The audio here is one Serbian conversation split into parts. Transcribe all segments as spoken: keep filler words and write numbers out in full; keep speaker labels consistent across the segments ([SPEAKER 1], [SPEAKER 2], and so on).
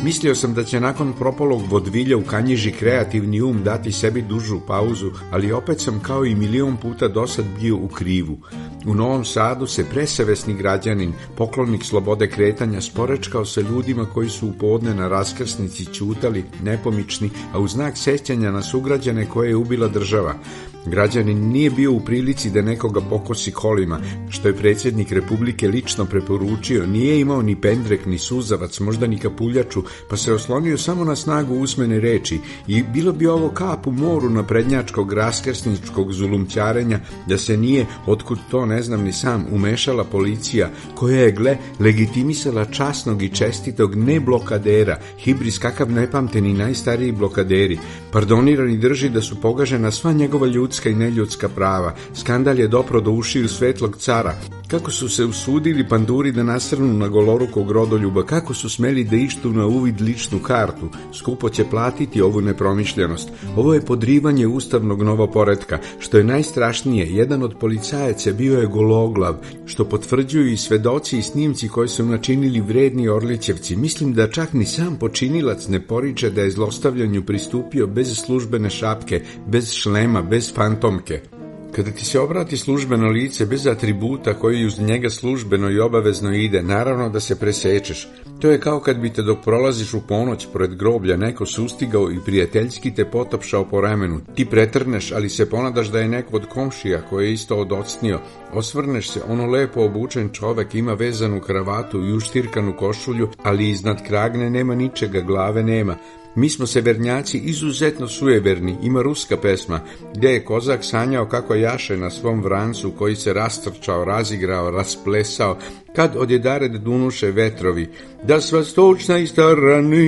[SPEAKER 1] Mislio sam da će nakon propalog vodvilja u Kanjiži kreativni um dati sebi dužu pauzu, ali opet sam kao i milion puta dosad bio u krivu. U Novom Sadu se presavesni građanin, poklonik slobode kretanja, sporečkao sa ljudima koji su u podne na raskrsnici ćutali, nepomični, a u znak sećanja na sugrađane koje je ubila država. Građanin nije bio u prilici da nekoga pokosi kolima, što je predsjednik Republike lično preporučio, nije imao ni pendrek, ni suzavac, možda ni kapuljaču, pa se oslonio samo na snagu usmene reči i bilo bi ovo kap u moru naprednjačkog raskrsničkog zulumćarenja da se nije, otkud to ne znam ni sam, umešala policija koja je, gle, legitimisala časnog i čestitog ne blokadera, hibris kakav ne pamte ni najstariji blokaderi, pardonirani drži da su pogažena sva njegova ljudska i neljudska prava. Skandal je dopro do ušiju svetlog cara. Kako su se usudili panduri da nasrnu na golorukog rodoljuba, kako su smeli da ištu na uvid ličnu kartu. Skupo će platiti ovu nepromišljenost. Ovo je podrivanje ustavnog novoporetka. Što je najstrašnije, jedan od policajaca bio je gologlav, što potvrđuju i svedoci i snimci koji su načinili vredni Orlićevci. Mislim da čak ni sam počinilac ne poriče da je zlostavljanju pristupio bez službene šapke, bez šlema, bez fantomke. Kada ti se obrati službeno lice bez atributa koji uz njega službeno i obavezno ide, naravno da se presečeš. To je kao kad bi te dok prolaziš u ponoć pored groblja neko sustigao i prijateljski te potapšao po ramenu. Ti pretrneš, ali se ponadaš da je neko od komšija koji je isto odocnio. Osvrneš se, ono lepo obučen čovek ima vezanu kravatu i uštirkanu košulju, ali iznad kragne nema ničega, glave nema. Mi smo severnjaci izuzetno sujeverni, ima ruska pesma, gdje je kozak sanjao kako jaše na svom vrancu koji se rastrčao, razigrao, rasplesao, kad odjedared dunuše vetrovi, da sva stočna istarani.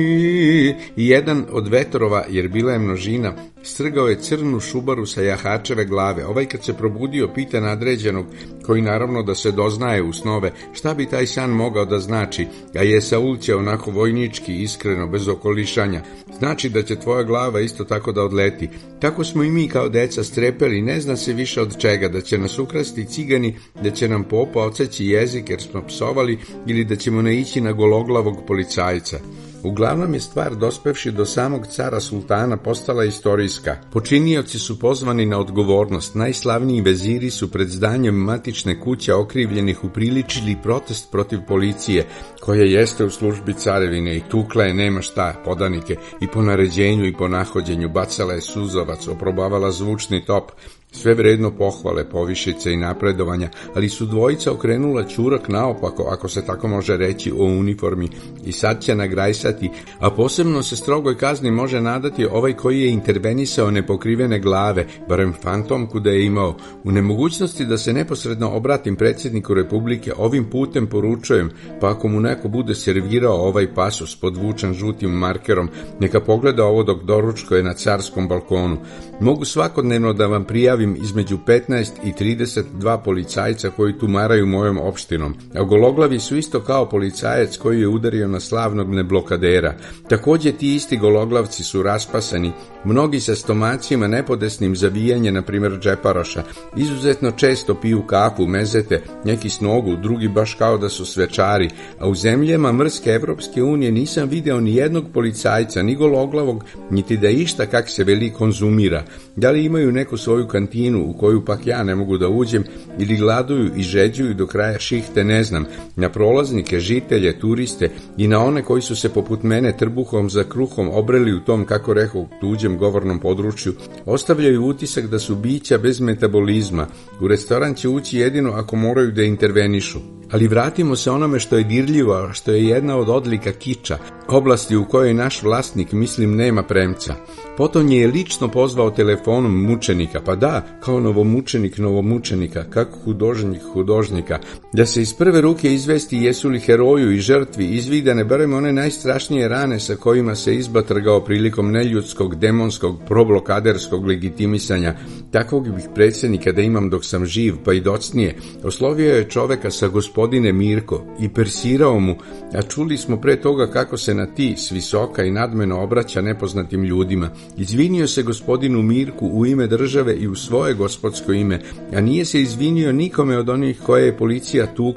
[SPEAKER 1] I jedan od vetrova, jer bila je množina, strgao je crnu šubaru sa jahačeve glave. Ovaj kad se probudio pita nadređenog, koji naravno da se doznaje u snove, šta bi taj san mogao da znači, a je Saul će onako vojnički, iskreno, bez okolišanja. Znači da će tvoja glava isto tako da odleti. Tako smo i mi kao deca strepeli, ne zna se više od čega, da će nas ukrasti cigani, da će nam popa odseći jezik jer smo psovali ili da ćemo naići na gologlavog policajca. Uglavnom je stvar, dospevši do samog cara sultana, postala istorijska. Počinioci su pozvani na odgovornost. Najslavniji veziri su pred zdanjem matične kuće okrivljenih upriličili protest protiv policije, koja jeste u službi carevine i tukla je nema šta podanike i po naređenju i po nahođenju, bacala je suzavac, oprobavala zvučni top, sve vredno pohvale, povišice i napredovanja, ali su dvojica okrenula ćurak naopako, ako se tako može reći, o uniformi i sad će nagrajsati, a posebno se strogoj kazni može nadati ovaj koji je intervenisao nepokrivene glave, barem fantomku da je imao. U nemogućnosti da se neposredno obratim predsjedniku Republike, ovim putem poručujem, pa ako mu neko bude servirao ovaj pasus podvučen žutim markerom, neka pogleda ovo dok doručkuje na carskom balkonu. Mogu svakodnevno da vam prijavim između petnaest i trideset dva policajca koji tumaraju mojom opštinom, a gologlavi su isto kao policajac koji je udario na slavnog neblokadera. Također ti isti gologlavci su raspasani, mnogi sa stomacima nepodesnim zavijanje, na primjer džeparoša, izuzetno često piju kafu, mezete, neki s nogu, drugi baš kao da su svečari, a u zemljama mrske Evropske unije nisam video ni jednog policajca, ni gologlavog, niti da išta kak se veli konzumira. Da li imaju neku svoju kantinu u koju pak ja ne mogu da uđem, ili gladuju i žeđuju do kraja šihte, ne znam. Na prolaznike, žitelje, turiste i na one koji su se poput mene trbuhom za kruhom obreli u tom, kako rekoh, tuđem govornom području, ostavljaju utisak da su bića bez metabolizma. U restoran će ući jedino ako moraju da intervenišu. Ali vratimo se onome što je dirljivo, što je jedna od odlika kiča, oblasti u kojoj naš vlasnik, mislim, nema premca. Potom je lično pozvao telefonom mučenika, pa da, kao novomučenik novomučenika, kako hudožnik hudožnika, da se iz prve ruke izvesti jesu li heroju i žrtvi izvidane barem one najstrašnije rane sa kojima se izba trgao prilikom neljudskog, demonskog, problokaderskog legitimisanja. Takvog bih predsjednika da imam dok sam živ, pa i docnije. Oslovio je čoveka sa gospodine Mirko i persirao mu, a čuli smo pre toga kako se na ti s visoka i nadmeno obraća nepoznatim ljudima. Izvinio se gospodinu Mirku u ime države i u svoje gospodsko ime, a nije se izvinio nikome od onih koje je policija tukla,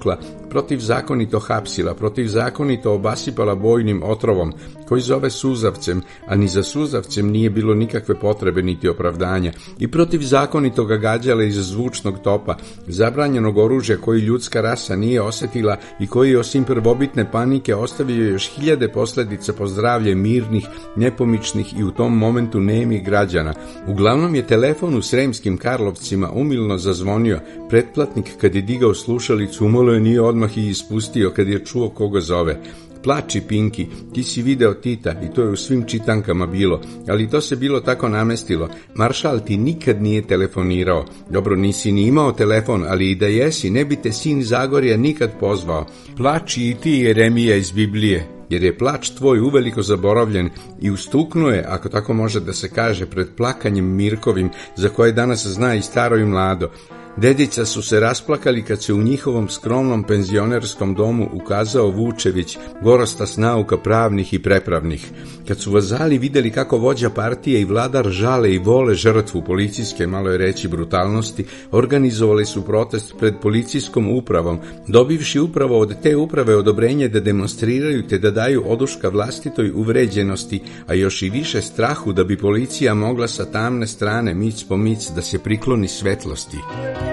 [SPEAKER 1] protivzakonito hapsila, protivzakonito obasipala bojnim otrovom, koji zove suzavcem, a ni za suzavcem nije bilo nikakve potrebe niti opravdanja, i protivzakonito ga gađala iz zvučnog topa, zabranjenog oružja koji ljudska rasa nije osjetila i koji osim prvobitne panike ostavio još hiljade posljedica po zdravlje mirnih, nepomičnih i u tom momentu nemih građana. Uglavnom je telefon u Sremskim Karlovcima umilno zazvonio. Pretplatnik kad je digao slušalicu umalo je nije odmah i ispustio kad je čuo koga zove. Plači, Pinki, ti si video Tita i to je u svim čitankama bilo, ali to se bilo tako namestilo. Maršal ti nikad nije telefonirao. Dobro, nisi ni imao telefon, ali i da jesi, ne bi te sin Zagorja nikad pozvao. Plači i ti, Jeremija iz Biblije, jer je plač tvoj uveliko zaboravljen i ustuknuo je, ako tako može da se kaže, pred plakanjem Mirkovim, za koje danas zna i staro i mlado. Dedica su se rasplakali kad se u njihovom skromnom penzionerskom domu ukazao Vučević, gorostas nauka pravnih i prepravnih. Kad su vazali vidjeli kako vođa partije i vladar žale i vole žrtvu policijske, malo je reći, brutalnosti, organizovali su protest pred policijskom upravom, dobivši upravo od te uprave odobrenje da demonstriraju te da daju oduška vlastitoj uvređenosti, a još i više strahu da bi policija mogla sa tamne strane mic po mic da se prikloni svetlosti.